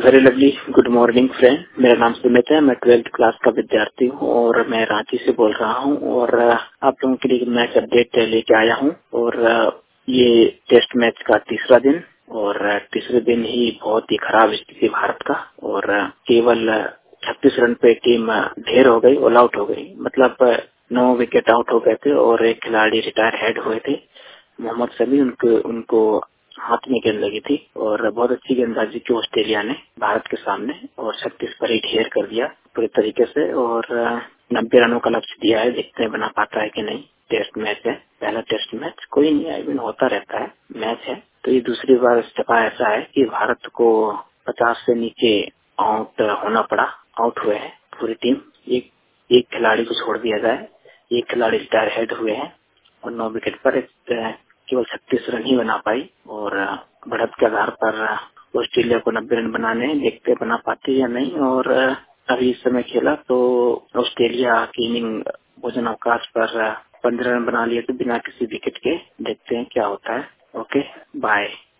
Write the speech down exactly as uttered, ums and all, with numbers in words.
Very lovely good morning friend. मेरा नाम सुमित है। मैं ट्वेल्थ क्लास का विद्यार्थी हूँ और मैं रांची से बोल रहा हूँ और आप लोगों के लिए मैच अपडेट लेके आया हूँ। और ये टेस्ट मैच का तीसरा दिन और तीसरे दिन ही बहुत ही खराब स्थिति भारत का और केवल छत्तीस रन पे टीम ढेर हो गई, ऑल आउट हो गई। मतलब नौ विकेट आउट हो गए थे और एक खिलाड़ी रिटायर हेड हुए थे, मोहम्मद शमी। उनको उनको हाथ में गेंद लगी थी और बहुत अच्छी गेंदबाजी की ऑस्ट्रेलिया ने भारत के सामने और छत्तीस पर ही ढेर कर दिया पूरे तरीके से और नब्बे रनों का लक्ष्य दिया है। देखते हैं बना पाता है कि नहीं। टेस्ट मैच है, पहला टेस्ट मैच, कोई नहीं, आई मीन होता रहता है, मैच है। तो ये दूसरी बार इस्तीफा ऐसा है कि भारत को पचास से नीचे आउट होना पड़ा, आउट हुए हैं पूरी टीम। एक एक खिलाड़ी को छोड़ दिया जाए, एक खिलाड़ी रिटायर हेड हुए हैं और नौ विकेट पर एक केवल छत्तीस रन ही बना पाई और बढ़त के आधार पर ऑस्ट्रेलिया को नब्बे रन बनाने, देखते बना पाती या नहीं। और अभी इस समय खेला तो ऑस्ट्रेलिया की इनिंग भोजन अवकाश पर पंद्रह रन बना लिए थे बिना किसी विकेट के। देखते हैं क्या होता है। Okay, bye.